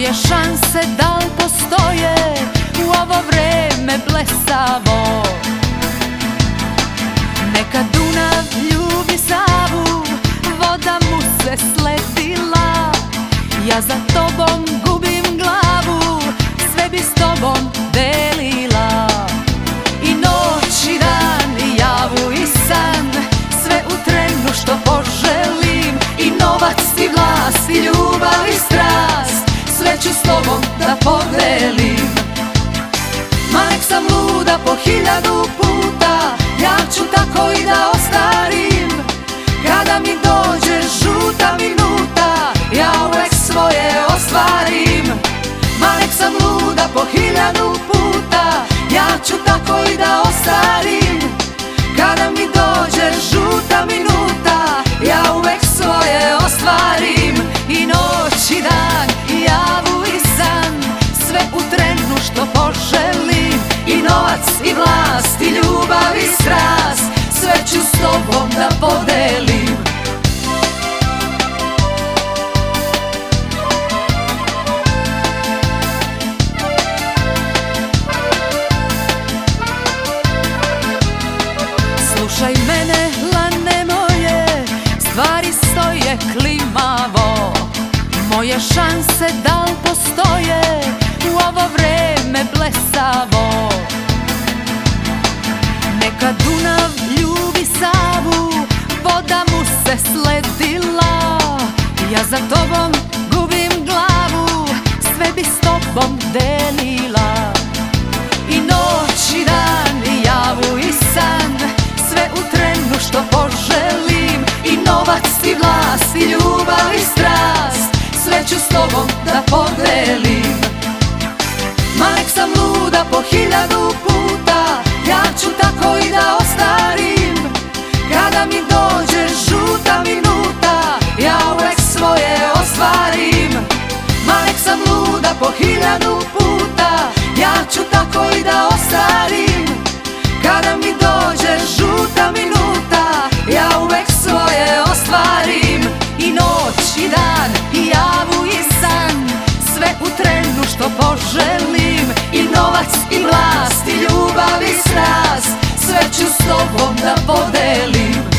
Moje šanse da li postoje u ovo vreme blesavo? Neka Dunav ljubi Savu, voda mu se sledila. Ja za tobom gubim glavu, sve bi s tobom delila. I noć i dan, i javu i san, sve u trenu što poželim. I novac i vlast, i ljubav i strast, sve ću s tobom da podelim. Ma nek sam luda po 1000 puta, ja ću tako i da ostarim. Kada mi dođe žuta minuta, ja uvek svoje ostvarim. Ma nek sam luda po 1000 puta, ja ću tako i da ostarim. Kada mi dođe žuta minuta, ja uvek svoje ostvarim. I noć i dan, i javu i san, sve u trenu što poželim. I novac i vlast, i ljubav i strast, sve ću s tobom da podelim. Slušaj mene, lane moje, stvari stoje klimavo. Moje šanse da li postoje u ovo vreme blesavo? Neka Dunav ljubi Savu, voda mu se sledila. Ja za tobom gubim glavu, sve bi s tobom delila. I noć i dan, i javu i san, sve u trenu što poželim. I novac i vlast, i ljubav i strast, sve ću s tobom da podelim. Ma nek sam luda po 1000 puta, ja ću tako i da ostarim. Kada mi dođe žuta minuta, ja uvek svoje ostvarim. Ma nek sam luda po 1000 puta, ja ću tako i da ostarim. Kada mi dođe žuta minuta, ja uvek svoje ostvarim. I noć i dan, i javu i san, sve u trenu što poželim. I novac i vlast, i ljubav i strast, sve ću s tobom da podelim.